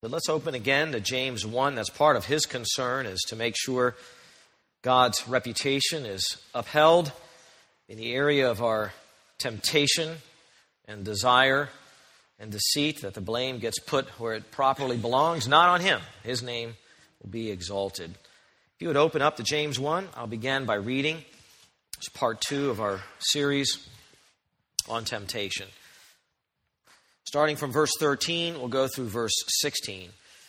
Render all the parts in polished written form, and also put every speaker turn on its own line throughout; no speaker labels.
But let's open again to James 1. That's part of his concern, is to make sure God's reputation is upheld in the area of our temptation and desire and deceit, that the blame gets put where it properly belongs, not on him. His name will be exalted. If you would open up to James 1, I'll begin by reading. It's part 2 of our series on temptation. Starting from verse 13, we'll go through verse 16.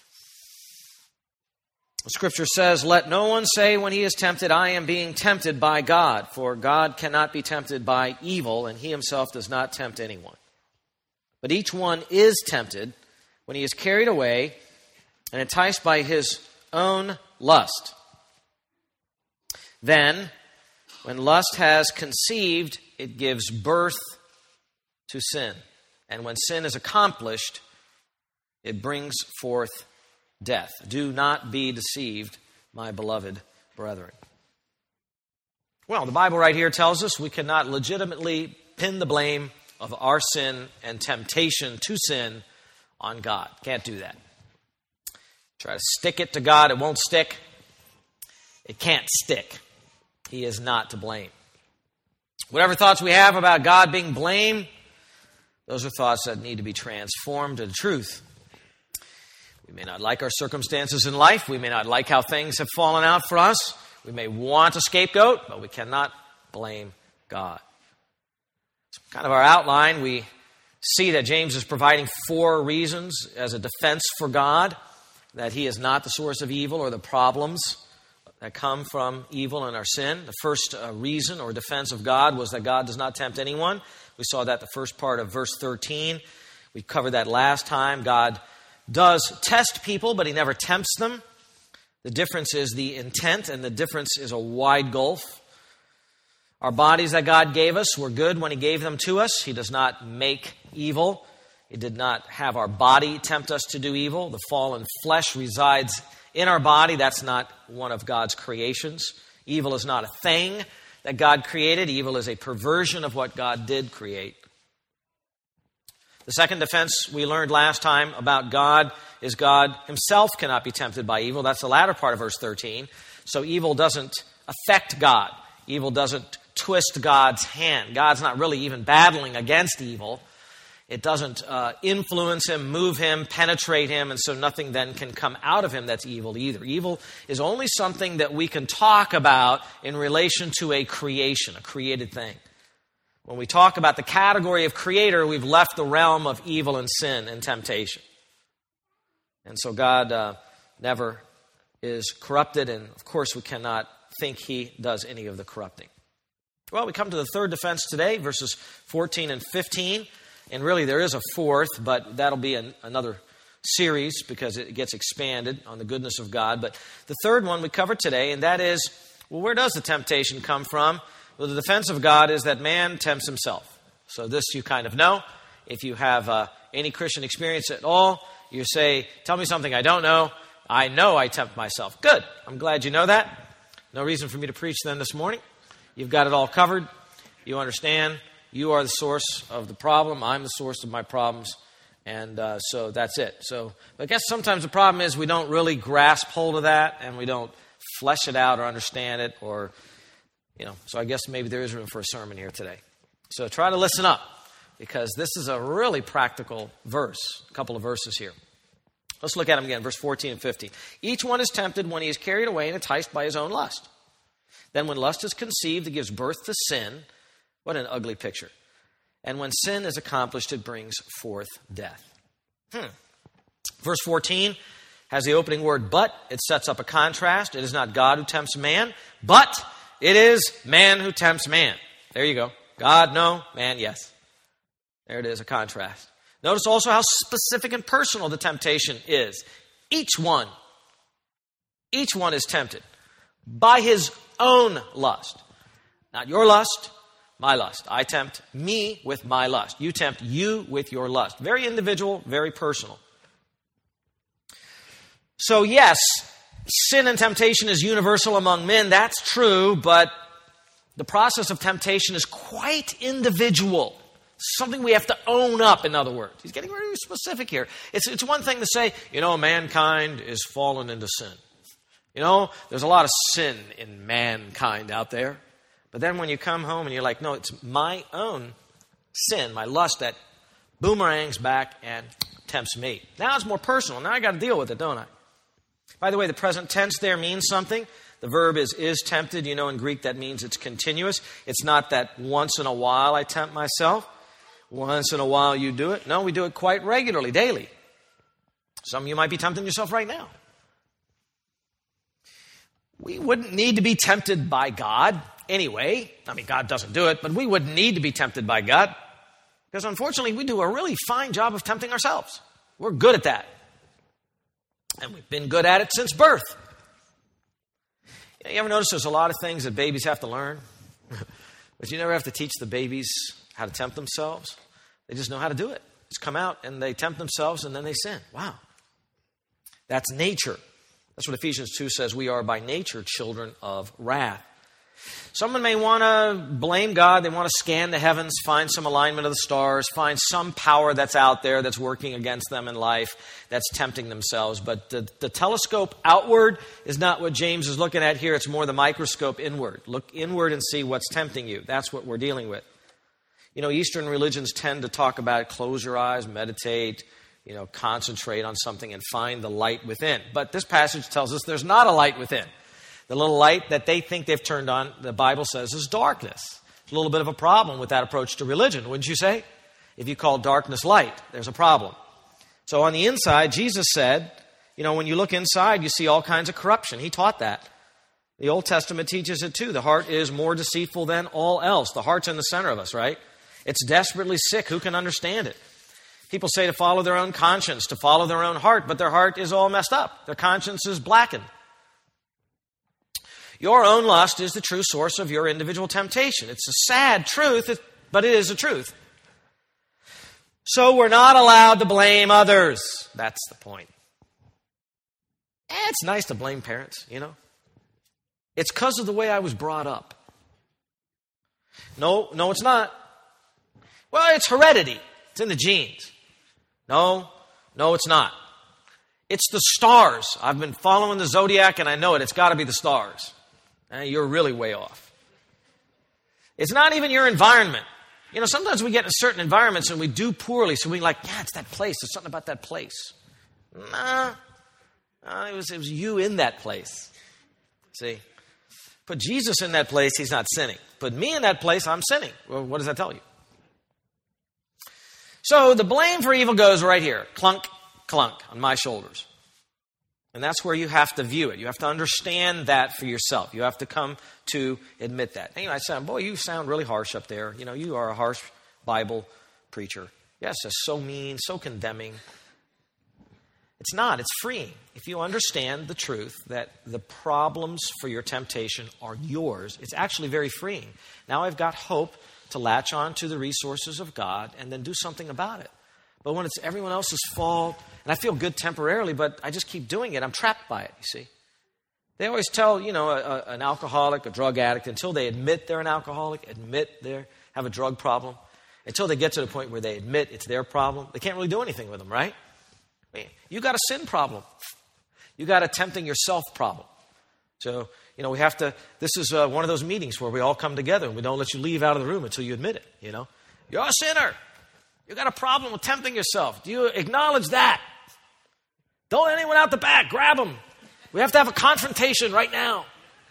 The Scripture says, "Let no one say when he is tempted, I am being tempted by God. For God cannot be tempted by evil, and he himself does not tempt anyone. But each one is tempted when he is carried away and enticed by his own lust. Then, when lust has conceived, it gives birth to sin. And when sin is accomplished, it brings forth death. Do not be deceived, my beloved brethren." Well, the Bible right here tells us we cannot legitimately pin the blame of our sin and temptation to sin on God. Can't do that. Try to stick it to God, it won't stick. It can't stick. He is not to blame. Whatever thoughts we have about God being blamed, those are thoughts that need to be transformed to the truth. We may not like our circumstances in life. We may not like how things have fallen out for us. We may want a scapegoat, but we cannot blame God. It's kind of our outline. We see that James is providing 4 reasons as a defense for God, that he is not the source of evil or the problems that come from evil and our sin. The first reason or defense of God was that God does not tempt anyone. We saw that the first part of verse 13. We covered that last time. God does test people, but he never tempts them. The difference is the intent, and the difference is a wide gulf. Our bodies that God gave us were good when he gave them to us. He does not make evil. He did not have our body tempt us to do evil. The fallen flesh resides in our body. That's not one of God's creations. Evil is not a thing that God created. Evil is a perversion of what God did create. The second defense we learned last time about God is God himself cannot be tempted by evil. That's the latter part of verse 13. So evil doesn't affect God. Evil doesn't twist God's hand. God's not really even battling against evil. It doesn't influence him, move him, penetrate him, and so nothing then can come out of him that's evil either. Evil is only something that we can talk about in relation to a creation, a created thing. When we talk about the category of creator, we've left the realm of evil and sin and temptation. And so God never is corrupted, and of course we cannot think he does any of the corrupting. Well, we come to the third defense today, verses 14 and 15. And really there is a fourth, but that'll be another series because it gets expanded on the goodness of God. But the third one we covered today, and that is, well, where does the temptation come from? Well, the defense of God is that man tempts himself. So this you kind of know. If you have any Christian experience at all, you say, tell me something I don't know. I know I tempt myself. Good. I'm glad you know that. No reason for me to preach then this morning. You've got it all covered. You understand. You are the source of the problem. I'm the source of my problems. And so that's it. So I guess sometimes the problem is we don't really grasp hold of that and we don't flesh it out or understand it or, so I guess maybe there is room for a sermon here today. So try to listen up because this is a really practical verse, a couple of verses here. Let's look at them again, verse 14 and 15. Each one is tempted when he is carried away and enticed by his own lust. Then when lust is conceived, it gives birth to sin. What an ugly picture. And when sin is accomplished, it brings forth death. Verse 14 has the opening word, but. It sets up a contrast. It is not God who tempts man, but it is man who tempts man. There you go. God, no. Man, yes. There it is, a contrast. Notice also how specific and personal the temptation is. Each one is tempted by his own lust. Not your lust, my lust. I tempt me with my lust. You tempt you with your lust. Very individual, very personal. So yes, sin and temptation is universal among men. That's true, but the process of temptation is quite individual. Something we have to own up, in other words. He's getting very specific here. It's one thing to say, mankind is fallen into sin. There's a lot of sin in mankind out there. But then when you come home and you're like, no, it's my own sin, my lust that boomerangs back and tempts me. Now it's more personal. Now I got to deal with it, don't I? By the way, the present tense there means something. The verb is tempted. In Greek that means it's continuous. It's not that once in a while I tempt myself. Once in a while you do it. No, we do it quite regularly, daily. Some of you might be tempting yourself right now. We wouldn't need to be tempted by God anyway. God doesn't do it, but we wouldn't need to be tempted by God because unfortunately we do a really fine job of tempting ourselves. We're good at that. And we've been good at it since birth. You ever notice there's a lot of things that babies have to learn? But you never have to teach the babies how to tempt themselves. They just know how to do it. Just come out and they tempt themselves and then they sin. Wow. That's nature. That's what Ephesians 2 says. We are by nature children of wrath. Someone may want to blame God. They want to scan the heavens, find some alignment of the stars, find some power that's out there that's working against them in life, that's tempting themselves. But the telescope outward is not what James is looking at here. It's more the microscope inward. Look inward and see what's tempting you. That's what we're dealing with. Eastern religions tend to talk about close your eyes, meditate, concentrate on something and find the light within. But this passage tells us there's not a light within. The little light that they think they've turned on, the Bible says, is darkness. It's a little bit of a problem with that approach to religion, wouldn't you say? If you call darkness light, there's a problem. So on the inside, Jesus said, when you look inside, you see all kinds of corruption. He taught that. The Old Testament teaches it too. The heart is more deceitful than all else. The heart's in the center of us, right? It's desperately sick. Who can understand it? People say to follow their own conscience, to follow their own heart, but their heart is all messed up. Their conscience is blackened. Your own lust is the true source of your individual temptation. It's a sad truth, but it is a truth. So we're not allowed to blame others. That's the point. It's nice to blame parents, It's because of the way I was brought up. No, it's not. Well, it's heredity. It's in the genes. No, it's not. It's the stars. I've been following the zodiac and I know it. It's got to be the stars. You're really way off. It's not even your environment. Sometimes we get in certain environments and we do poorly, so we're like, it's that place. There's something about that place. Nah, it was you in that place. See? Put Jesus in that place, he's not sinning. Put me in that place, I'm sinning. Well, what does that tell you? So the blame for evil goes right here. Clunk, clunk on my shoulders. And that's where you have to view it. You have to understand that for yourself. You have to come to admit that. I sound, boy, you sound really harsh up there. You are a harsh Bible preacher. Yes, it's so mean, so condemning. It's not. It's freeing. If you understand the truth that the problems for your temptation are yours, it's actually very freeing. Now I've got hope to latch on to the resources of God and then do something about it. But when it's everyone else's fault, and I feel good temporarily, but I just keep doing it, I'm trapped by it, you see. They always tell, an alcoholic, a drug addict, until they admit they're an alcoholic, admit they have a drug problem, until they get to the point where they admit it's their problem, they can't really do anything with them, right? You got a sin problem. You got a tempting yourself problem. So, we have to, this is one of those meetings where we all come together and we don't let you leave out of the room until you admit it, You're a sinner. You got a problem with tempting yourself. Do you acknowledge that? Don't let anyone out the back. Grab them. We have to have a confrontation right now.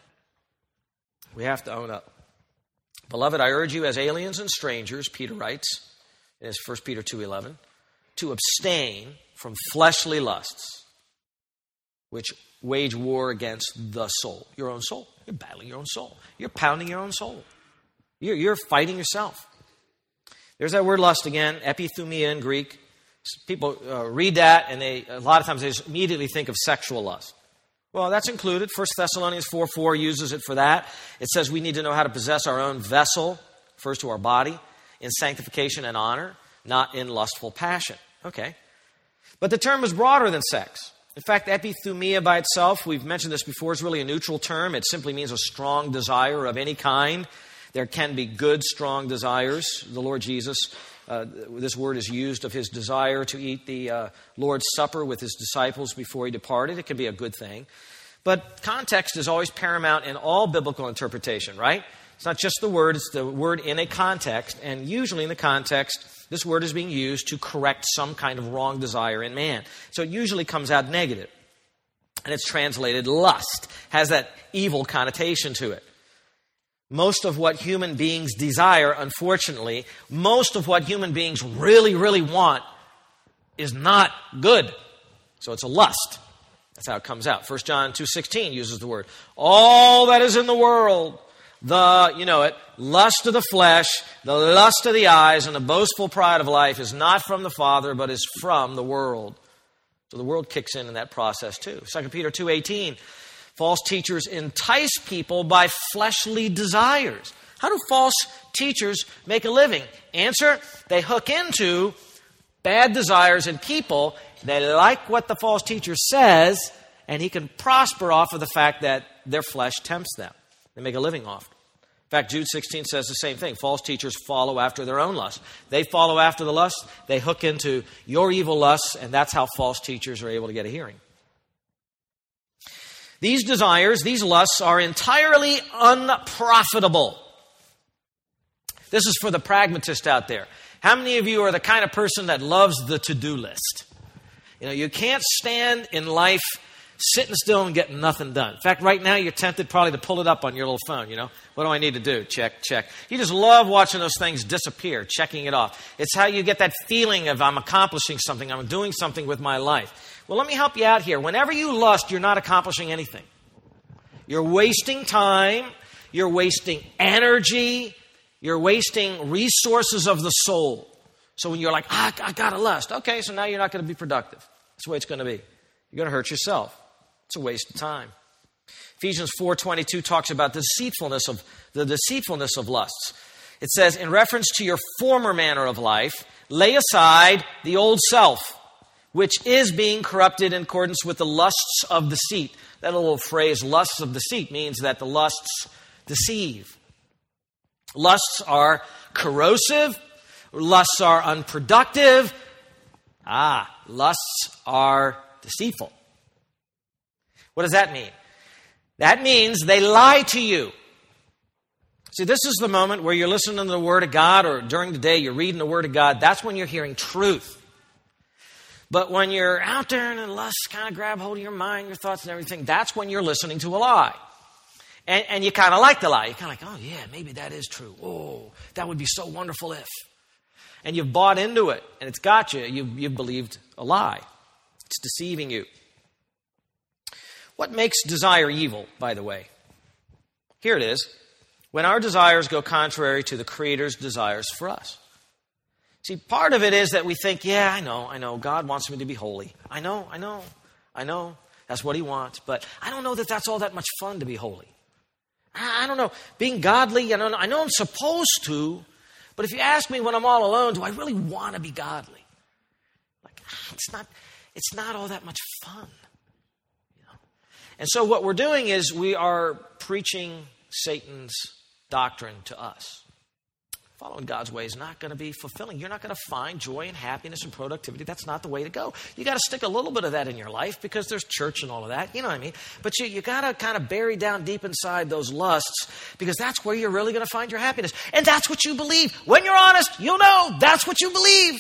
We have to own up. Beloved, I urge you as aliens and strangers, Peter writes in his 1 Peter 2:11, to abstain from fleshly lusts, which wage war against the soul, your own soul. You're battling your own soul. You're pounding your own soul. You're fighting yourself. There's that word lust again, epithumia in Greek. People read that and a lot of times they just immediately think of sexual lust. Well, that's included. 1 Thessalonians 4:4 uses it for that. It says we need to know how to possess our own vessel, refers to our body, in sanctification and honor, not in lustful passion. Okay. But the term is broader than sex. In fact, epithumia by itself, we've mentioned this before, is really a neutral term. It simply means a strong desire of any kind. There can be good, strong desires. The Lord Jesus this word is used of his desire to eat the Lord's Supper with his disciples before he departed. It can be a good thing. But context is always paramount in all biblical interpretation, right? It's not just the word, it's the word in a context. And usually in the context, this word is being used to correct some kind of wrong desire in man. So it usually comes out negative. And it's translated lust, has that evil connotation to it. Most of what human beings desire, unfortunately, most of what human beings really, really want is not good. So it's a lust. That's how it comes out. 1 John 2:16 uses the word. All that is in the world, lust of the flesh, the lust of the eyes, and the boastful pride of life is not from the Father, but is from the world. So the world kicks in that process too. 2 Peter 2:18, false teachers entice people by fleshly desires. How do false teachers make a living? Answer, they hook into bad desires in people. They like what the false teacher says, and he can prosper off of the fact that their flesh tempts them. They make a living off it. In fact, Jude 16 says the same thing. False teachers follow after their own lust. They follow after the lust. They hook into your evil lusts, and that's how false teachers are able to get a hearing. These desires, these lusts, are entirely unprofitable. This is for the pragmatist out there. How many of you are the kind of person that loves the to-do list? You can't stand in life sitting still and getting nothing done. In fact, right now you're tempted probably to pull it up on your little phone, What do I need to do? Check, check. You just love watching those things disappear, checking it off. It's how you get that feeling of I'm accomplishing something, I'm doing something with my life. Well, let me help you out here. Whenever you lust, you're not accomplishing anything. You're wasting time, you're wasting energy, you're wasting resources of the soul. So when you're like, I got to lust. Okay, so now you're not going to be productive. That's the way it's going to be. You're going to hurt yourself. It's a waste of time. Ephesians 4:22 talks about the deceitfulness of lusts. It says, in reference to your former manner of life, lay aside the old self, which is being corrupted in accordance with the lusts of deceit. That little phrase, lusts of deceit, means that the lusts deceive. Lusts are corrosive. Lusts are unproductive. Lusts are deceitful. What does that mean? That means they lie to you. See, this is the moment where you're listening to the Word of God, or during the day you're reading the Word of God. That's when you're hearing truth. But when you're out there and the lusts kind of grab hold of your mind, your thoughts and everything, that's when you're listening to a lie. And you kind of like the lie. You're kind of like, oh yeah, maybe that is true. Oh, that would be so wonderful if. And you've bought into it, and it's got you. You've believed a lie. It's deceiving you. What makes desire evil, by the way? Here it is. When our desires go contrary to the Creator's desires for us. See, part of it is that we think, I know, God wants me to be holy. I know, that's what He wants. But I don't know that that's all that much fun to be holy. I don't know, being godly, I know I'm supposed to, but if you ask me when I'm all alone, do I really want to be godly? It's not all that much fun. And so what we're doing is we are preaching Satan's doctrine to us. Following God's way is not going to be fulfilling. You're not going to find joy and happiness and productivity. That's not the way to go. You got to stick a little bit of that in your life because there's church and all of that. You know what I mean? But you got to kind of bury down deep inside those lusts because that's where you're really going to find your happiness. And that's what you believe. When you're honest, you'll know that's what you believe.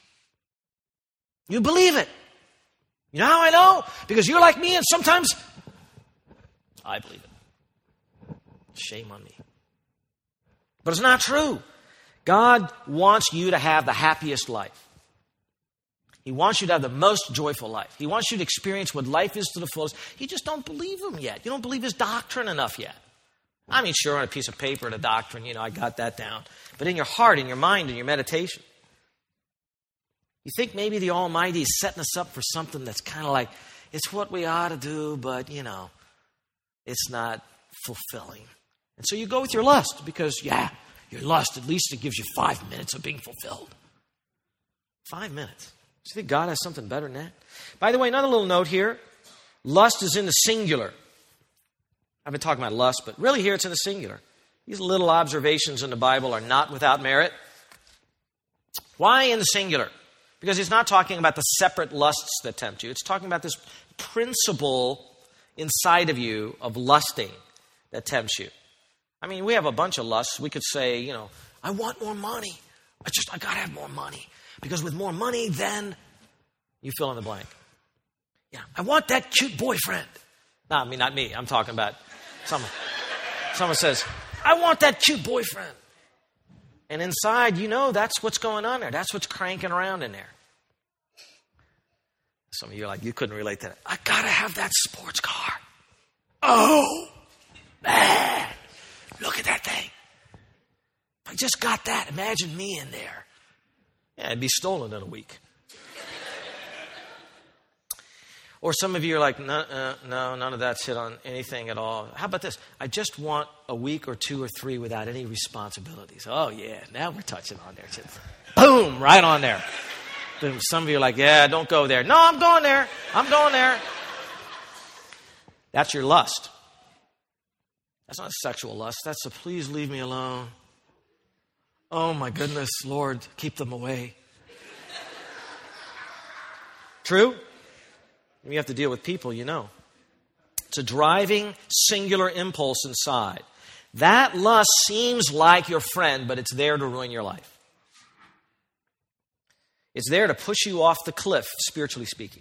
You believe it. You know how I know? Because you're like me and sometimes I believe it. Shame on me. But it's not true. God wants you to have the happiest life. He wants you to have the most joyful life. He wants you to experience what life is to the fullest. You just don't believe Him yet. You don't believe His doctrine enough yet. I mean, sure, on a piece of paper, the doctrine, I got that down. But in your heart, in your mind, in your meditation, you think maybe the Almighty is setting us up for something that's kind of like, it's what we ought to do, but, it's not fulfilling. And so you go with your lust because, your lust, at least it gives you 5 minutes of being fulfilled. 5 minutes. Do you think God has something better than that? By the way, another little note here. Lust is in the singular. I've been talking about lust, but really here it's in the singular. These little observations in the Bible are not without merit. Why in the singular? Because he's not talking about the separate lusts that tempt you. It's talking about this principle inside of you of lusting that tempts you. I mean, we have a bunch of lusts. We could say, I want more money. I got to have more money. Because with more money, then you fill in the blank. Yeah, I want that cute boyfriend. No, I mean, not me. I'm talking about someone. Someone says, I want that cute boyfriend. And inside, that's what's going on there. That's what's cranking around in there. Some of you are like, you couldn't relate to that. I got to have that sports car. Oh, man. Look at that thing. If I just got that, imagine me in there. Yeah, it'd be stolen in a week. Or some of you are like, no, none of that's hit on anything at all. How about this? I just want a week or 2 or 3 without any responsibilities. Oh, yeah, now we're touching on there. Boom, right on there. Boom. Some of you are like, yeah, don't go there. No, I'm going there. I'm going there. That's your lust. That's not sexual lust. That's a please leave me alone. Oh, my goodness, Lord, keep them away. True? When you have to deal with people, It's a driving, singular impulse inside. That lust seems like your friend, but it's there to ruin your life. It's there to push you off the cliff, spiritually speaking.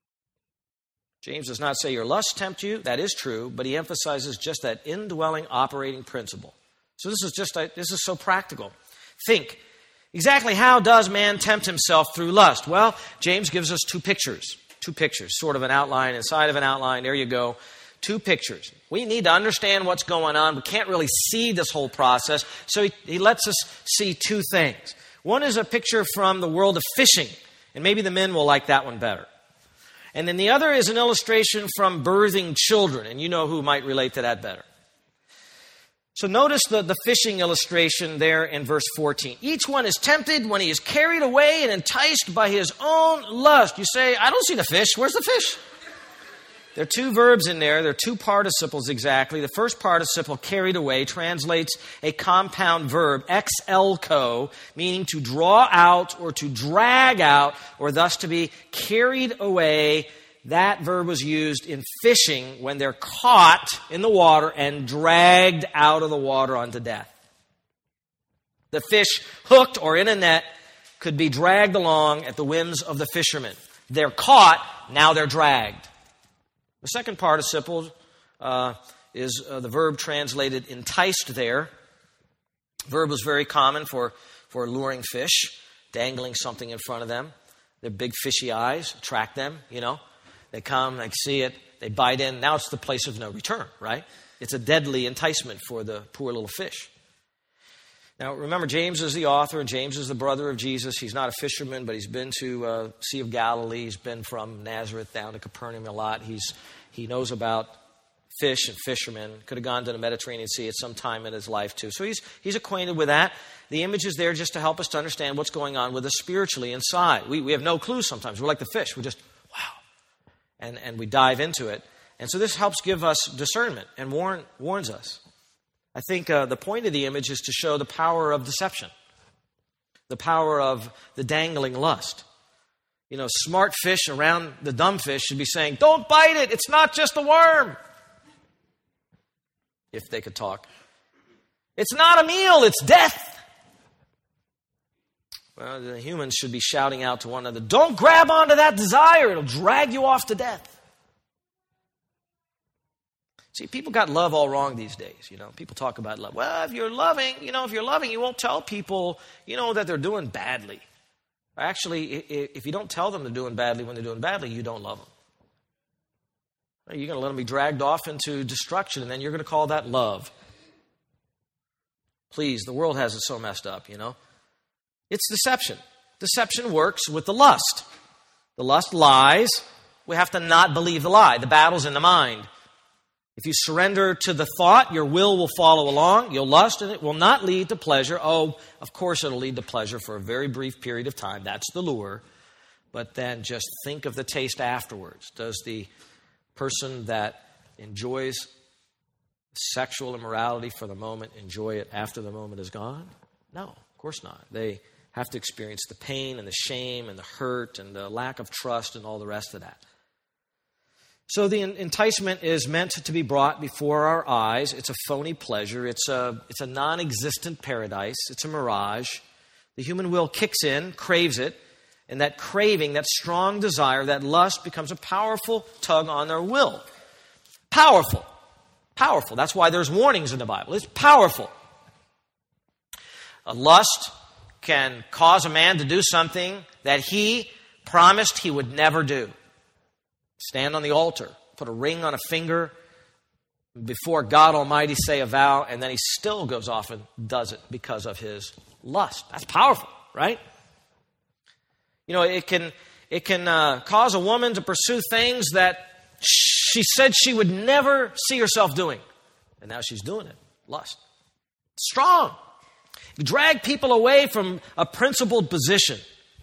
James does not say your lust tempt you. That is true, but he emphasizes just that indwelling operating principle. So this is so practical. Think, exactly how does man tempt himself through lust? Well, James gives us 2 pictures. 2 pictures, sort of an outline inside of an outline. There you go. 2 pictures. We need to understand what's going on. We can't really see this whole process. So he lets us see 2 things. One is a picture from the world of fishing. And maybe the men will like that one better. And then the other is an illustration from birthing children. And you know who might relate to that better. So notice the fishing illustration there in verse 14. Each one is tempted when he is carried away and enticed by his own lust. You say, I don't see the fish. Where's the fish? There are 2 verbs in there. There are 2 participles exactly. The first participle, carried away, translates a compound verb, exelko, meaning to draw out or to drag out, or thus to be carried away. That verb was used in fishing when they're caught in the water and dragged out of the water unto death. The fish hooked or in a net could be dragged along at the whims of the fishermen. They're caught, now they're dragged. The second participle is the verb translated enticed there. The verb was very common for luring fish, dangling something in front of them. Their big fishy eyes attract them, They come, they see it, they bite in. Now it's the place of no return, right? It's a deadly enticement for the poor little fish. Now, remember, James is the author, and James is the brother of Jesus. He's not a fisherman, but he's been to Sea of Galilee. He's been from Nazareth down to Capernaum a lot. He knows about fish and fishermen. Could have gone to the Mediterranean Sea at some time in his life, too. So he's acquainted with that. The image is there just to help us to understand what's going on with us spiritually inside. We have no clue sometimes. We're like the fish. We're just, wow. And we dive into it. And so this helps give us discernment and warns us. I think the point of the image is to show the power of deception, the power of the dangling lust. Smart fish around the dumb fish should be saying, don't bite it, it's not just a worm. If they could talk. It's not a meal, it's death. Well, the humans should be shouting out to one another, don't grab onto that desire, it'll drag you off to death. See, people got love all wrong these days, People talk about love. Well, if you're loving, you won't tell people, that they're doing badly. Actually, if you don't tell them they're doing badly when they're doing badly, you don't love them. You're going to let them be dragged off into destruction, and then you're going to call that love. Please, the world has it so messed up, It's deception. Deception works with the lust. The lust lies. We have to not believe the lie. The battle's in the mind. If you surrender to the thought, your will follow along. You'll lust, and it will not lead to pleasure. Oh, of course it'll lead to pleasure for a very brief period of time. That's the lure. But then just think of the taste afterwards. Does the person that enjoys sexual immorality for the moment enjoy it after the moment is gone? No, of course not. They have to experience the pain and the shame and the hurt and the lack of trust and all the rest of that. So the enticement is meant to be brought before our eyes. It's a phony pleasure. It's a non-existent paradise. It's a mirage. The human will kicks in, craves it, and that craving, that strong desire, that lust becomes a powerful tug on their will. Powerful. Powerful. That's why there's warnings in the Bible. It's powerful. A lust can cause a man to do something that he promised he would never do. Stand on the altar, put a ring on a finger, before God Almighty say a vow, and then he still goes off and does it because of his lust. That's powerful, right? You know, it can cause a woman to pursue things that she said she would never see herself doing. And now she's doing it. Lust. Strong. Drag people away from a principled position.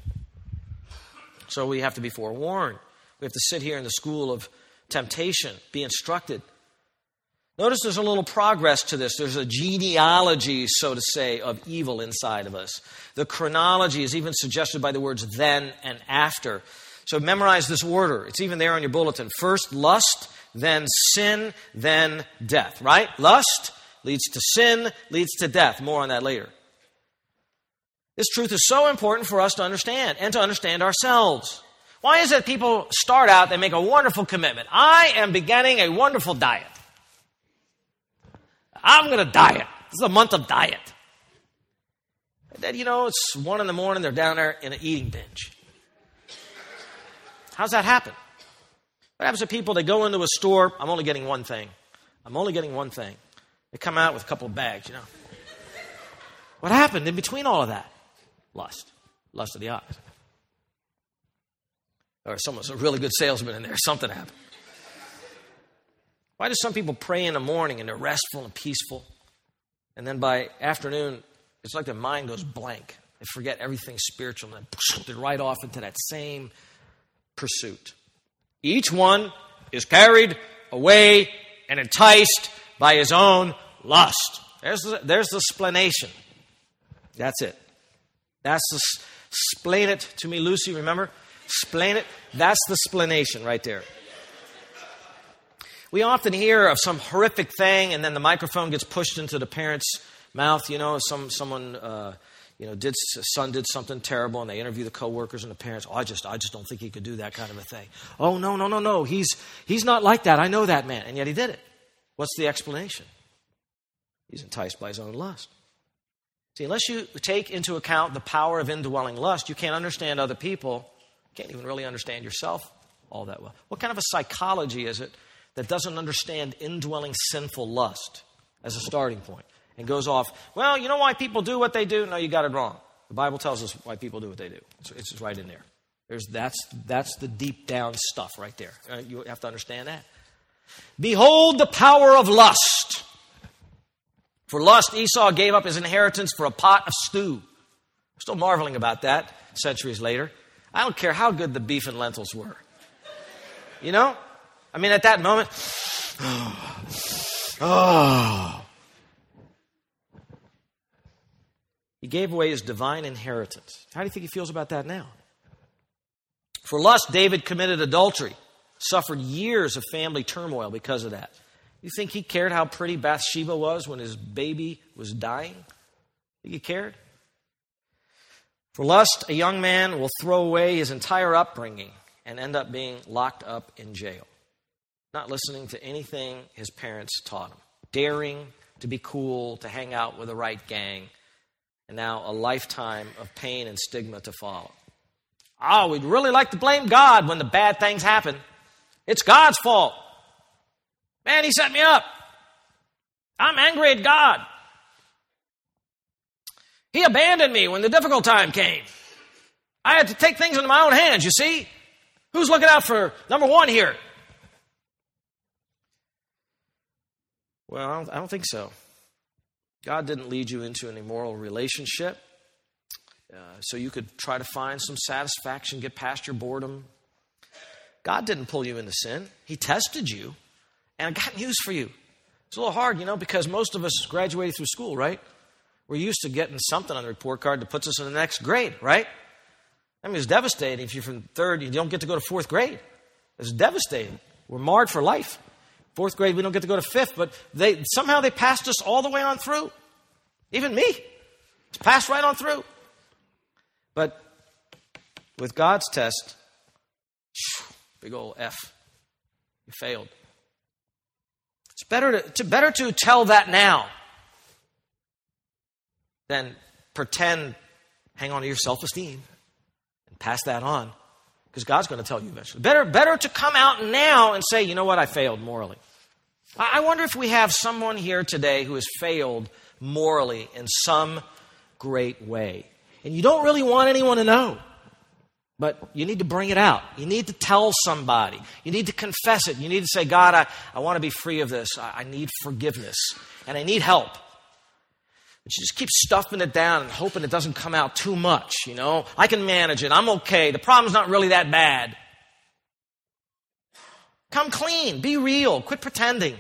So we have to be forewarned. We have to sit here in the school of temptation, be instructed. Notice there's a little progress to this. There's a genealogy, so to say, of evil inside of us. The chronology is even suggested by the words then and after. So memorize this order. It's even there on your bulletin. First lust, then sin, then death, right? Lust leads to sin, leads to death. More on that later. This truth is so important for us to understand and to understand ourselves. Why is it people start out, they make a wonderful commitment? I am beginning a wonderful diet. I'm going to diet. This is a month of diet. And then, it's 1 a.m, they're down there in an eating binge. How's that happen? What happens to people, they go into a store, I'm only getting one thing. I'm only getting one thing. They come out with a couple of bags, What happened in between all of that? Lust. Lust of the eyes. Or someone's a really good salesman in there. Something happened. Why do some people pray in the morning and they're restful and peaceful? And then by afternoon, it's like their mind goes blank. They forget everything spiritual and then they're right off into that same pursuit. Each one is carried away and enticed by his own lust. There's the explanation. That's it. That's the explain it to me, Lucy, remember? Explain it. That's the explanation right there. We often hear of some horrific thing, and then the microphone gets pushed into the parent's mouth. Someone son did something terrible, and they interview the coworkers and the parents. I just don't think he could do that kind of a thing. Oh, no. He's not like that. I know that man, and yet he did it. What's the explanation? He's enticed by his own lust. See, unless you take into account the power of indwelling lust, you can't understand other people. You can't even really understand yourself all that well. What kind of a psychology is it that doesn't understand indwelling sinful lust as a starting point and goes off, well, you know why people do what they do? No, you got it wrong. The Bible tells us why people do what they do. It's right in there. That's the deep down stuff right there. You have to understand that. Behold the power of lust. For lust, Esau gave up his inheritance for a pot of stew. I'm still marveling about that centuries later. I don't care how good the beef and lentils were. At that moment, he gave away his divine inheritance. How do you think he feels about that now? For lust, David committed adultery, suffered years of family turmoil because of that. You think he cared how pretty Bathsheba was when his baby was dying? Think he cared? For lust, a young man will throw away his entire upbringing and end up being locked up in jail. Not listening to anything his parents taught him. Daring to be cool, to hang out with the right gang. And now a lifetime of pain and stigma to follow. Oh, we'd really like to blame God when the bad things happen. It's God's fault. Man, he set me up. I'm angry at God. He abandoned me when the difficult time came. I had to take things into my own hands, you see? Who's looking out for number one here? Well, I don't think so. God didn't lead you into an immoral relationship so you could try to find some satisfaction, get past your boredom. God didn't pull you into sin. He tested you. And I got news for you. It's a little hard, because most of us graduated through school, right? We're used to getting something on the report card that puts us in the next grade, right? I mean, it's devastating if you're from third, you don't get to go to fourth grade. It's devastating. We're marred for life. Fourth grade, we don't get to go to fifth, but somehow they passed us all the way on through. Even me. It's passed right on through. But with God's test, big old F, you failed. It's better to tell that now than pretend, hang on to your self-esteem and pass that on, because God's going to tell you eventually. Better to come out now and say, you know what, I failed morally. I wonder if we have someone here today who has failed morally in some great way. And you don't really want anyone to know. But you need to bring it out. You need to tell somebody. You need to confess it. You need to say, God, I want to be free of this. I need forgiveness. And I need help. But you just keep stuffing it down and hoping it doesn't come out too much, you know. I can manage it. I'm okay. The problem's not really that bad. Come clean. Be real. Quit pretending.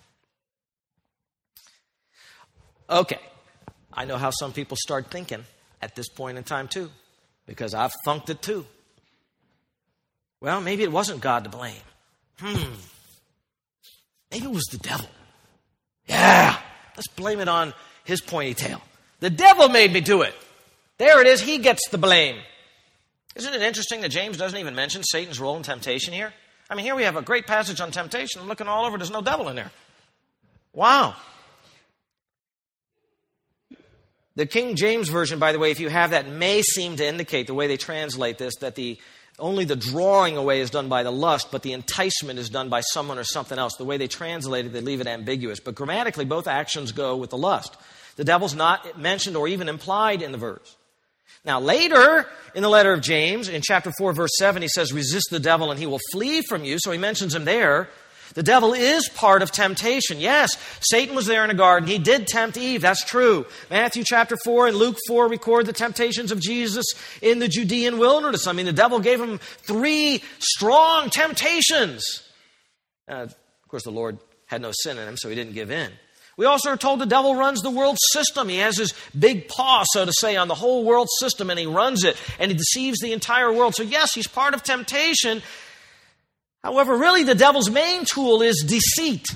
Okay. I know how some people start thinking at this point in time too, because I've funked it too. Well, maybe it wasn't God to blame. Maybe it was the devil. Yeah, let's blame it on his pointy tail. The devil made me do it. There it is. He gets the blame. Isn't it interesting that James doesn't even mention Satan's role in temptation here? I mean, here we have a great passage on temptation. I'm looking all over. There's no devil in there. Wow. The King James Version, by the way, if you have that, may seem to indicate, the way they translate this, that only the drawing away is done by the lust, but the enticement is done by someone or something else. The way they translate it, they leave it ambiguous. But grammatically, both actions go with the lust. The devil's not mentioned or even implied in the verse. Now, later in the letter of James, in chapter 4, verse 7, he says, resist the devil and he will flee from you. So he mentions him there. The devil is part of temptation. Yes, Satan was there in a garden. He did tempt Eve. That's true. Matthew chapter 4 and Luke 4 record the temptations of Jesus in the Judean wilderness. I mean, the devil gave him 3 strong temptations. Of course, the Lord had no sin in him, so he didn't give in. We also are told the devil runs the world system. He has his big paw, so to say, on the whole world system, and he runs it, and he deceives the entire world. So yes, he's part of temptation. However, really the devil's main tool is deceit.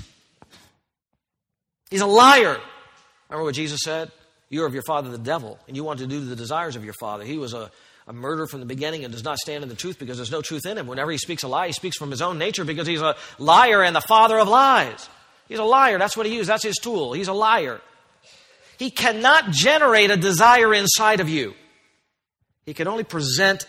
He's a liar. Remember what Jesus said? You are of your father the devil, and you want to do the desires of your father. He was a murderer from the beginning and does not stand in the truth because there's no truth in him. Whenever he speaks a lie, he speaks from his own nature because he's a liar and the father of lies. He's a liar. That's what he used. That's his tool. He's a liar. He cannot generate a desire inside of you. He can only present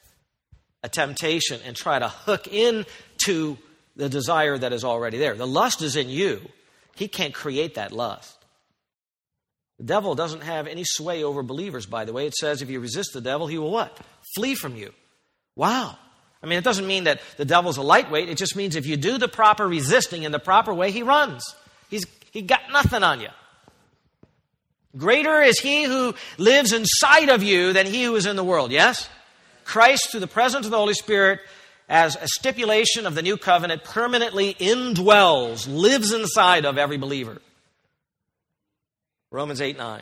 a temptation and try to hook into the desire that is already there. The lust is in you. He can't create that lust. The devil doesn't have any sway over believers, by the way. It says if you resist the devil, he will what? Flee from you. Wow. I mean, it doesn't mean that the devil's a lightweight. It just means if you do the proper resisting in the proper way, he runs. He got nothing on you. Greater is he who lives inside of you than he who is in the world. Yes? Christ, through the presence of the Holy Spirit, as a stipulation of the new covenant, permanently indwells, lives inside of every believer. Romans 8:9.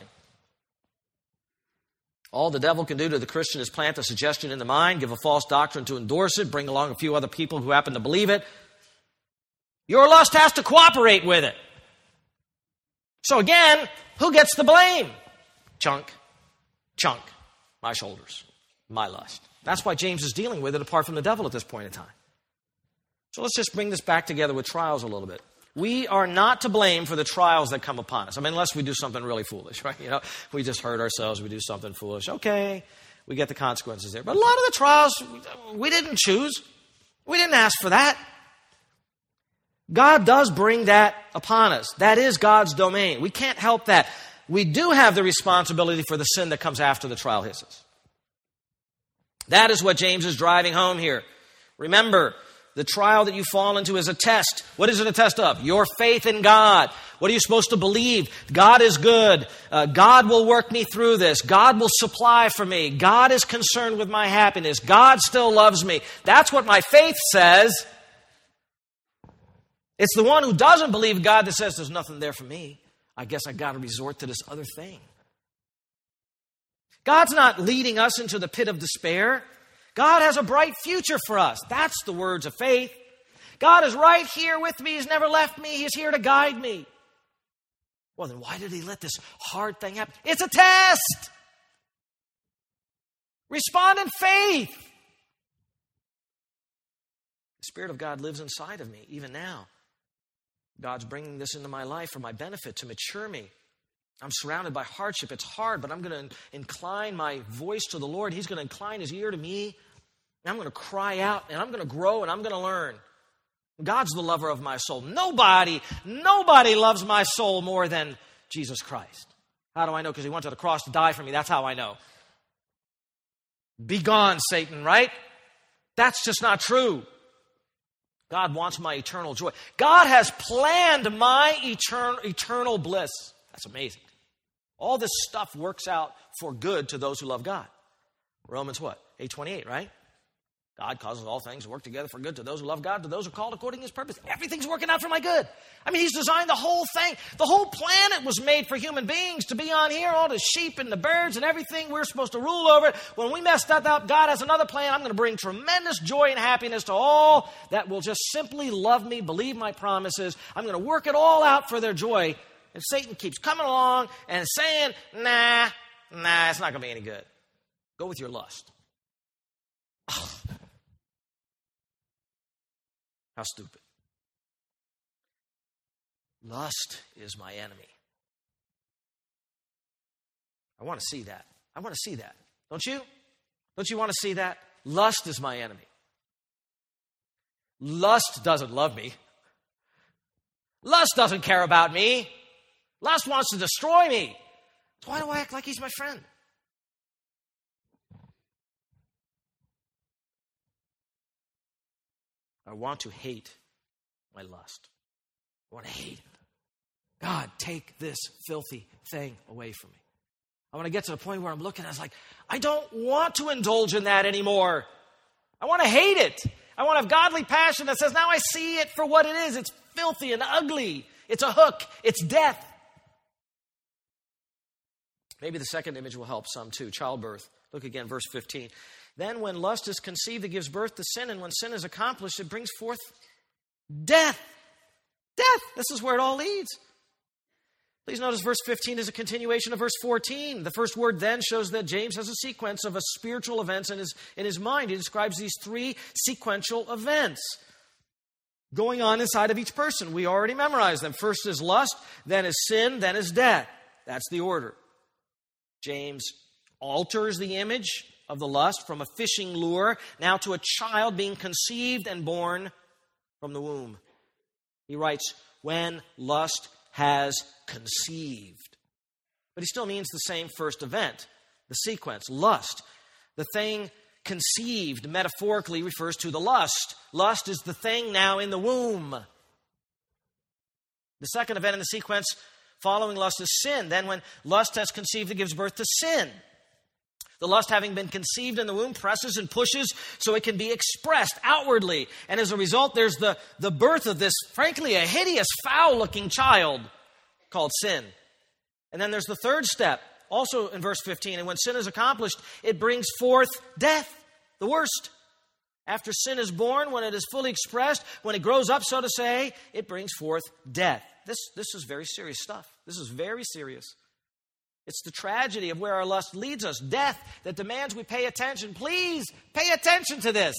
All the devil can do to the Christian is plant a suggestion in the mind, give a false doctrine to endorse it, bring along a few other people who happen to believe it. Your lust has to cooperate with it. So again, who gets the blame? Chunk. My shoulders. My lust. That's why James is dealing with it apart from the devil at this point in time. So let's just bring this back together with trials a little bit. We are not to blame for the trials that come upon us. I mean, unless we do something really foolish, right? You know, we just hurt ourselves, we do something foolish. Okay, we get the consequences there. But a lot of the trials, we didn't choose. We didn't ask for that. God does bring that upon us. That is God's domain. We can't help that. We do have the responsibility for the sin that comes after the trial hits us. That is what James is driving home here. Remember, the trial that you fall into is a test. What is it a test of? Your faith in God. What are you supposed to believe? God is good. God will work me through this. God will supply for me. God is concerned with my happiness. God still loves me. That's what my faith says. It's the one who doesn't believe God that says there's nothing there for me. I guess I got to resort to this other thing. God's not leading us into the pit of despair. God has a bright future for us. That's the words of faith. God is right here with me. He's never left me. He's here to guide me. Well, then why did he let this hard thing happen? It's a test. Respond in faith. The Spirit of God lives inside of me, even now. God's bringing this into my life for my benefit, to mature me. I'm surrounded by hardship. It's hard, but I'm going to incline my voice to the Lord. He's going to incline his ear to me. And I'm going to cry out, and I'm going to grow, and I'm going to learn. God's the lover of my soul. Nobody loves my soul more than Jesus Christ. How do I know? Because he went to the cross to die for me. That's how I know. Be gone, Satan, right? That's just not true. God wants my eternal joy. God has planned my eternal bliss. That's amazing. All this stuff works out for good to those who love God. Romans what? 8:28, right? God causes all things to work together for good to those who love God, to those who are called according to his purpose. Everything's working out for my good. I mean, he's designed the whole thing. The whole planet was made for human beings to be on here, all the sheep and the birds and everything. We're supposed to rule over it. When we mess that up, God has another plan. I'm going to bring tremendous joy and happiness to all that will just simply love me, believe my promises. I'm going to work it all out for their joy. And Satan keeps coming along and saying, nah, it's not going to be any good. Go with your lust. How stupid. Lust is my enemy. I want to see that. I want to see that. Don't you? Don't you want to see that? Lust is my enemy. Lust doesn't love me. Lust doesn't care about me. Lust wants to destroy me. So why do I act like he's my friend? I want to hate my lust. I want to hate it. God, take this filthy thing away from me. I want to get to the point where I'm looking, I was like, I don't want to indulge in that anymore. I want to hate it. I want to have godly passion that says, now I see it for what it is. It's filthy and ugly. It's a hook. It's death. Maybe the second image will help some too. Childbirth. Look again, verse 15. Then when lust is conceived, it gives birth to sin. And when sin is accomplished, it brings forth death. Death. This is where it all leads. Please notice verse 15 is a continuation of verse 14. The first word then shows that James has a sequence of spiritual events in his mind. He describes these three sequential events going on inside of each person. We already memorized them. First is lust, then is sin, then is death. That's the order. James alters the image of the lust from a fishing lure now to a child being conceived and born from the womb. He writes, when lust has conceived. But he still means the same first event, the sequence, lust. The thing conceived metaphorically refers to the lust. Lust is the thing now in the womb. The second event in the sequence following lust is sin. Then when lust has conceived, it gives birth to sin. The lust, having been conceived in the womb, presses and pushes so it can be expressed outwardly. And as a result, there's the birth of this, frankly, a hideous, foul-looking child called sin. And then there's the third step, also in verse 15. And when sin is accomplished, it brings forth death, the worst. After sin is born, when it is fully expressed, when it grows up, so to say, it brings forth death. This is very serious stuff. This is very serious. It's the tragedy of where our lust leads us. Death that demands we pay attention. Please pay attention to this.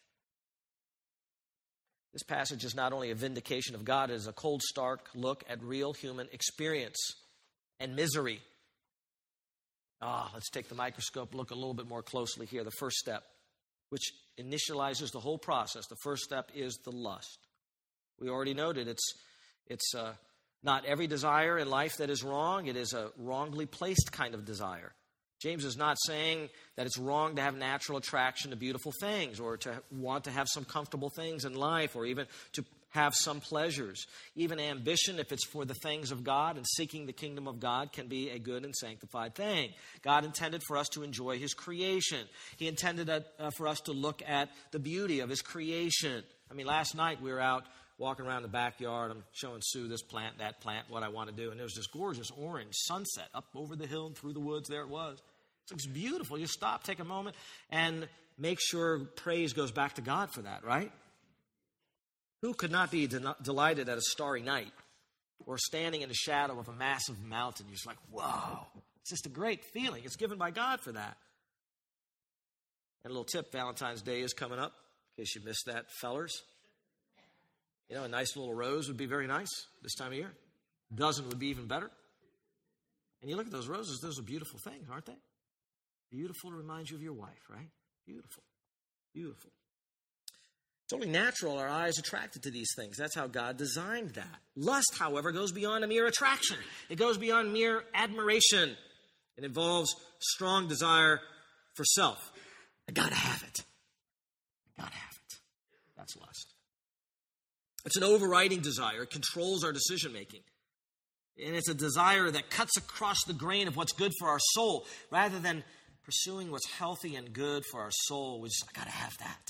This passage is not only a vindication of God, it is a cold, stark look at real human experience and misery. Let's take the microscope, look a little bit more closely here. The first step, which initializes the whole process. The first step is the lust. We already noted it's not every desire in life that is wrong. It is a wrongly placed kind of desire. James is not saying that it's wrong to have natural attraction to beautiful things or to want to have some comfortable things in life or even to have some pleasures. Even ambition, if it's for the things of God and seeking the kingdom of God, can be a good and sanctified thing. God intended for us to enjoy his creation. He intended for us to look at the beauty of his creation. I mean, last night we were out walking around the backyard. I'm showing Sue this plant, that plant, what I want to do. And there was this gorgeous orange sunset up over the hill and through the woods. There it was. It's beautiful. You stop, take a moment, and make sure praise goes back to God for that, right? Who could not be delighted at a starry night or standing in the shadow of a massive mountain? You're just like, whoa, it's just a great feeling. It's given by God for that. And a little tip, Valentine's Day is coming up, in case you missed that, fellers. You know, a nice little rose would be very nice this time of year. A dozen would be even better. And you look at those roses, those are beautiful things, aren't they? Beautiful to remind you of your wife, right? Beautiful. Beautiful. It's only natural our eyes attracted to these things. That's how God designed that. Lust, however, goes beyond a mere attraction. It goes beyond mere admiration. It involves strong desire for self. I gotta have it. I gotta have it. That's lust. It's an overriding desire. It controls our decision making. And it's a desire that cuts across the grain of what's good for our soul. Rather than pursuing what's healthy and good for our soul, we just, I gotta have that.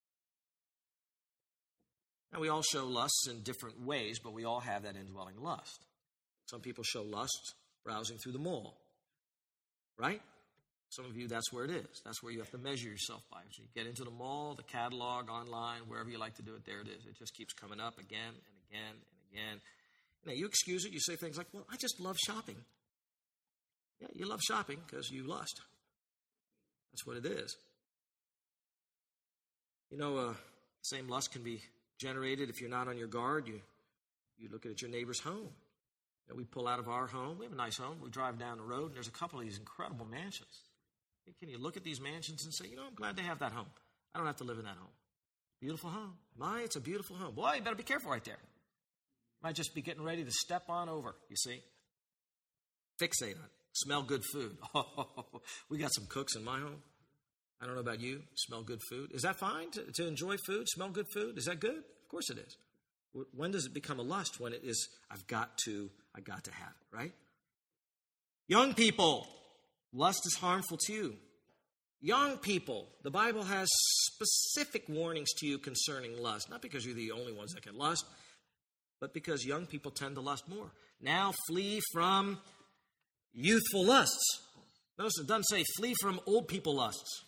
Now, we all show lusts in different ways, but we all have that indwelling lust. Some people show lust browsing through the mall, right? Some of you, that's where it is. That's where you have to measure yourself by. So you get into the mall, the catalog, online, wherever you like to do it, there it is. It just keeps coming up again and again and again. Now, you excuse it. You say things like, well, I just love shopping. Yeah, you love shopping because you lust. That's what it is. You know, same lust can be generated if you're not on your guard. You look at your neighbor's home. You know, we pull out of our home. We have a nice home. We drive down the road, and there's a couple of these incredible mansions. Can you look at these mansions and say, you know, I'm glad they have that home. I don't have to live in that home. Beautiful home. It's a beautiful home. Boy, you better be careful right there. Might just be getting ready to step on over, you see. Fixate on it. Smell good food. Oh, we got some cooks in my home. I don't know about you. Smell good food. Is that fine to enjoy food? Smell good food? Is that good? Of course it is. When does it become a lust? When it is, I got to have it, right? Young people, lust is harmful to you. Young people, the Bible has specific warnings to you concerning lust. Not because you're the only ones that can lust, but because young people tend to lust more. Now flee from youthful lusts. Notice it doesn't say flee from old people lusts.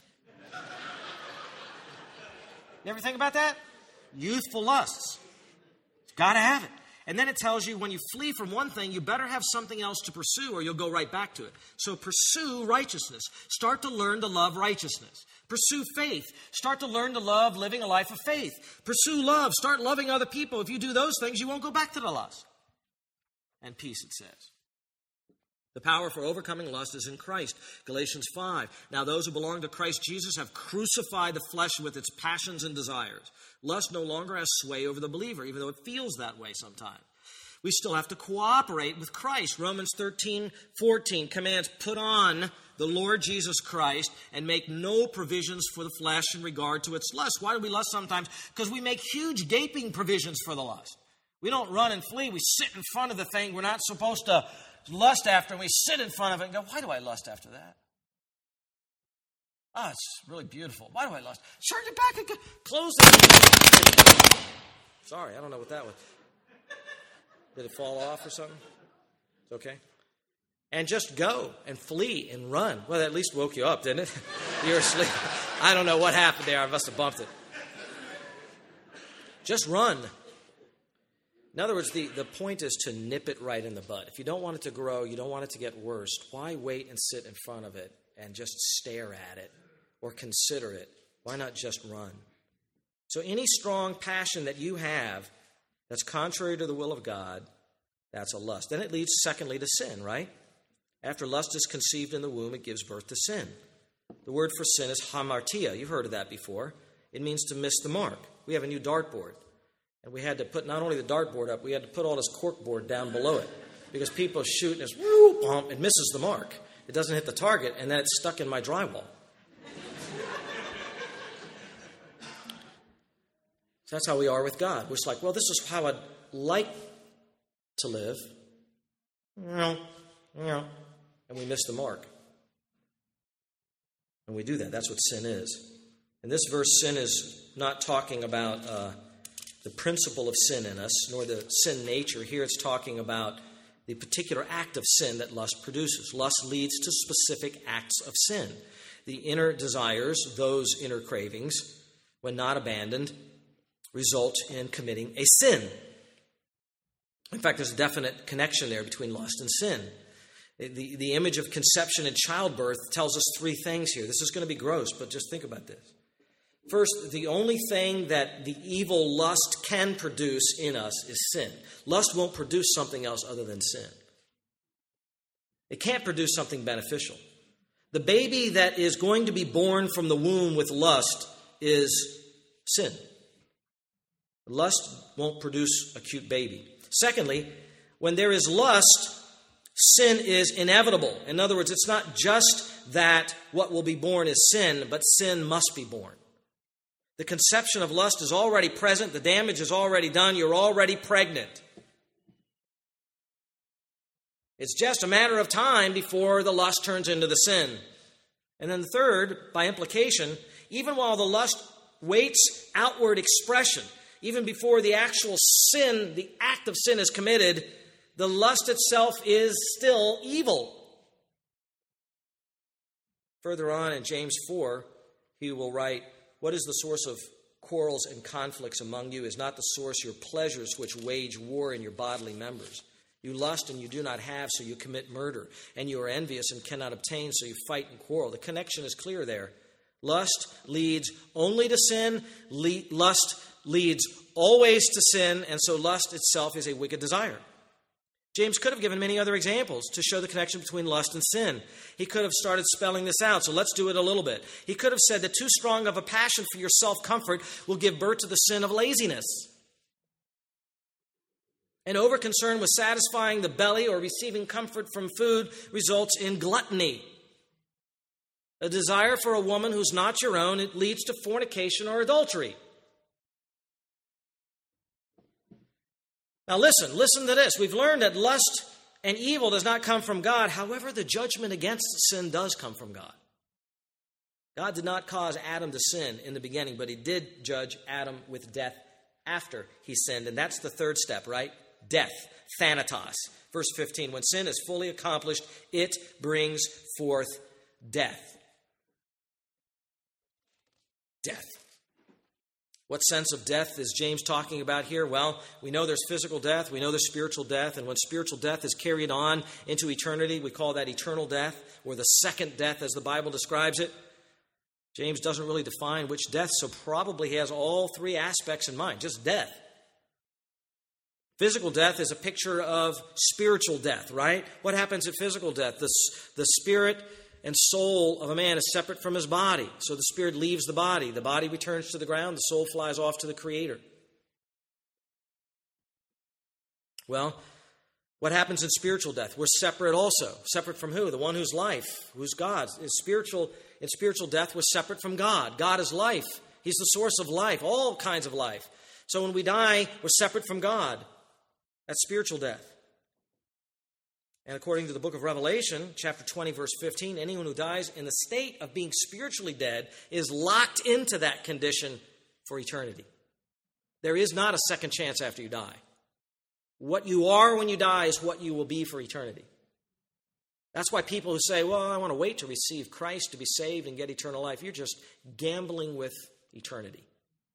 You ever think about that? Youthful lusts. Got to have it. And then it tells you when you flee from one thing, you better have something else to pursue or you'll go right back to it. So pursue righteousness. Start to learn to love righteousness. Pursue faith. Start to learn to love living a life of faith. Pursue love. Start loving other people. If you do those things, you won't go back to the lust. And peace, it says. The power for overcoming lust is in Christ. Galatians 5. Now those who belong to Christ Jesus have crucified the flesh with its passions and desires. Lust no longer has sway over the believer, even though it feels that way sometimes. We still have to cooperate with Christ. Romans 13:14 commands, put on the Lord Jesus Christ and make no provisions for the flesh in regard to its lust. Why do we lust sometimes? Because we make huge gaping provisions for the lust. We don't run and flee. We sit in front of the thing we're not supposed to lust after, and we sit in front of it and go, why do I lust after that? Oh, it's really beautiful. Why do I lust? Turn your back and go. Close it. Sorry, I don't know what that was. Did it fall off or something? It's okay. And just go and flee and run. Well, that at least woke you up, didn't it? You were asleep. I don't know what happened there. I must have bumped it. Just run. In other words, the point is to nip it right in the bud. If you don't want it to grow, you don't want it to get worse, why wait and sit in front of it and just stare at it or consider it? Why not just run? So any strong passion that you have that's contrary to the will of God, that's a lust. Then it leads, secondly, to sin, right? After lust is conceived in the womb, it gives birth to sin. The word for sin is hamartia. You've heard of that before. It means to miss the mark. We have a new dartboard. And we had to put not only the dartboard up, we had to put all this corkboard down below it. Because people shoot and it's whoop, bump, it misses the mark. It doesn't hit the target, and then it's stuck in my drywall. So that's how we are with God. We're just like, well, this is how I'd like to live. And we miss the mark. And we do that. That's what sin is. In this verse, sin is not talking about the principle of sin in us, nor the sin nature. Here it's talking about
the particular act of sin that lust produces. Lust leads to specific acts of sin. The inner desires, those inner cravings, when not abandoned, result in committing a sin. In fact, there's a definite connection there between lust and sin. The image of conception and childbirth tells us three things here. This is going to be gross, but just think about this. First, the only thing that the evil lust can produce in us is sin. Lust won't produce something else other than sin. It can't produce something beneficial. The baby that is going to be born from the womb with lust is sin. Lust won't produce a cute baby. Secondly, when there is lust, sin is inevitable. In other words, it's not just that what will be born is sin, but sin must be born. The conception of lust is already present. The damage is already done. You're already pregnant. It's just a matter of time before the lust turns into the sin. And then the third, by implication, even while the lust waits outward expression, even before the actual sin, the act of sin is committed, the lust itself is still evil. Further on in James 4, he will write, "What is the source of quarrels and conflicts among you? Is not the source your pleasures which wage war in your bodily members? You lust and you do not have, so you commit murder. And you are envious and cannot obtain, so you fight and quarrel." The connection is clear there. Lust leads only to sin. Lust leads always to sin, and so lust itself is a wicked desire. James could have given many other examples to show the connection between lust and sin. He could have started spelling this out, so let's do it a little bit. He could have said that too strong of a passion for your self-comfort will give birth to the sin of laziness. An over-concern with satisfying the belly or receiving comfort from food results in gluttony. A desire for a woman who's not your own, it leads to fornication or adultery. Now listen to this. We've learned that lust and evil does not come from God. However, the judgment against sin does come from God. God did not cause Adam to sin in the beginning, but he did judge Adam with death after he sinned. And that's the third step, right? Death, thanatos. Verse 15, when sin is fully accomplished, it brings forth death. Death. What sense of death is James talking about here? Well, we know there's physical death, we know there's spiritual death, and when spiritual death is carried on into eternity, we call that eternal death, or the second death as the Bible describes it. James doesn't really define which death, so probably he has all three aspects in mind, just death. Physical death is a picture of spiritual death, right? What happens at physical death? The spirit and soul of a man is separate from his body. So the spirit leaves the body. The body returns to the ground. The soul flies off to the Creator. Well, what happens in spiritual death? We're separate also. Separate from who? The one who's life, who's God. In spiritual death, we're separate from God. God is life. He's the source of life, all kinds of life. So when we die, we're separate from God. That's spiritual death. And according to the book of Revelation, chapter 20, verse 15, anyone who dies in the state of being spiritually dead is locked into that condition for eternity. There is not a second chance after you die. What you are when you die is what you will be for eternity. That's why people who say, well, I want to wait to receive Christ to be saved and get eternal life, you're just gambling with eternity.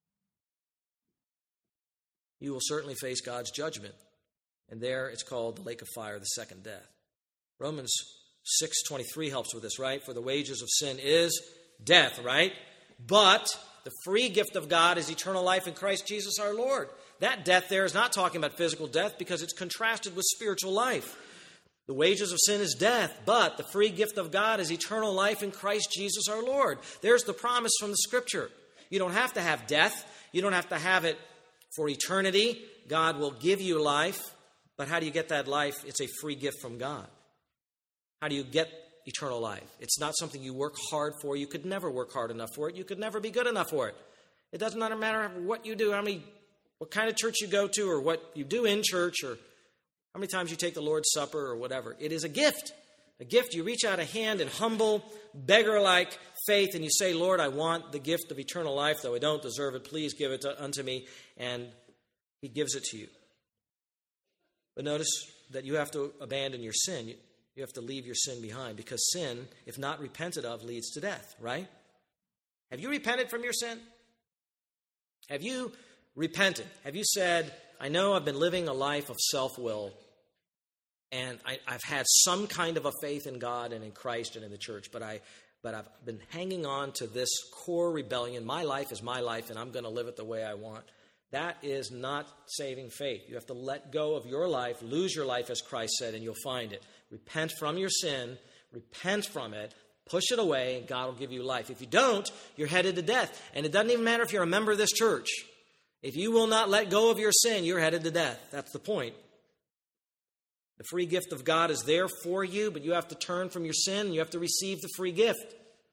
You will certainly face God's judgment. And there it's called the lake of fire, the second death. Romans 6:23 helps with this, right? For the wages of sin is death, right? But the free gift of God is eternal life in Christ Jesus our Lord. That death there is not talking about physical death because it's contrasted with spiritual life. The wages of sin is death, but the free gift of God is eternal life in Christ Jesus our Lord. There's the promise from the Scripture. You don't have to have death. You don't have to have it for eternity. God will give you life. But how do you get that life? It's a free gift from God. How do you get eternal life? It's not something you work hard for. You could never work hard enough for it. You could never be good enough for it. It doesn't matter what you do, what kind of church you go to, or what you do in church, or how many times you take the Lord's Supper, or whatever. It is a gift. A gift. You reach out a hand in humble, beggar-like faith, and you say, Lord, I want the gift of eternal life, though I don't deserve it. Please give it unto me. And he gives it to you. But notice that you have to abandon your sin. You have to leave your sin behind, because sin, if not repented of, leads to death, right? Have you repented from your sin? Have you repented? Have you said, I know I've been living a life of self-will, and I've had some kind of a faith in God and in Christ and in the church, but I've been hanging on to this core rebellion. My life is my life, and I'm going to live it the way I want. That is not saving faith. You have to let go of your life, lose your life, as Christ said, and you'll find it. Repent from your sin, repent from it, push it away, and God will give you life. If you don't, you're headed to death. And it doesn't even matter if you're a member of this church. If you will not let go of your sin, you're headed to death. That's the point. The free gift of God is there for you, but you have to turn from your sin, and you have to receive the free gift.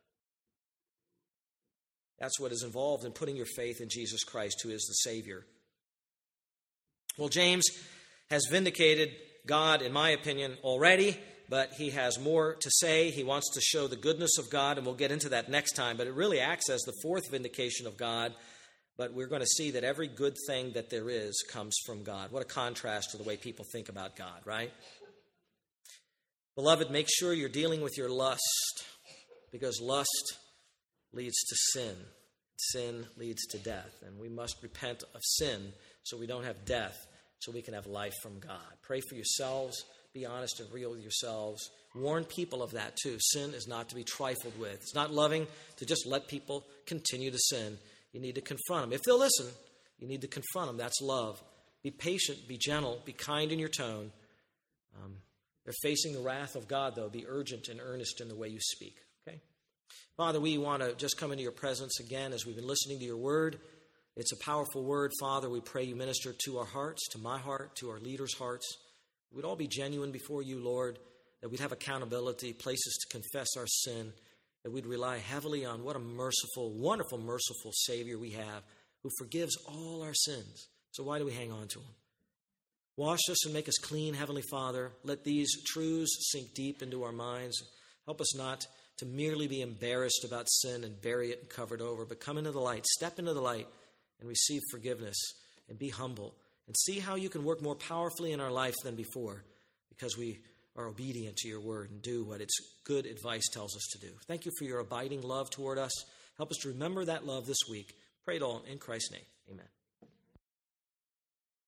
That's what is involved in putting your faith in Jesus Christ, who is the Savior. Well, James has vindicated God, in my opinion, already, but he has more to say. He wants to show the goodness of God, and we'll get into that next time. But it really acts as the fourth vindication of God. But we're going to see that every good thing that there is comes from God. What a contrast to the way people think about God, right? Beloved, make sure you're dealing with your lust, because lust leads to sin. Sin leads to death. And we must repent of sin so we don't have death, so we can have life from God. Pray for yourselves. Be honest and real with yourselves. Warn people of that too. Sin is not to be trifled with. It's not loving to just let people continue to sin. You need to confront them. If they'll listen, you need to confront them. That's love. Be patient, be gentle, be kind in your tone. They're facing the wrath of God, though. Be urgent and earnest in the way you speak. Okay? Father, we want to just come into your presence again as we've been listening to your word. It's a powerful word, Father. We pray you minister to our hearts, to my heart, to our leaders' hearts. We'd all be genuine before you, Lord, that we'd have accountability, places to confess our sin, that we'd rely heavily on what a merciful, wonderful, merciful Savior we have who forgives all our sins. So why do we hang on to him? Wash us and make us clean, Heavenly Father. Let these truths sink deep into our minds. Help us not to merely be embarrassed about sin and bury it and cover it over, but come into the light, step into the light, and receive forgiveness, and be humble, and see how you can work more powerfully in our life than before, because we are obedient to your word and do what its good advice tells us to do. Thank you for your abiding love toward us. Help us to remember that love this week. Pray it all in Christ's name. Amen.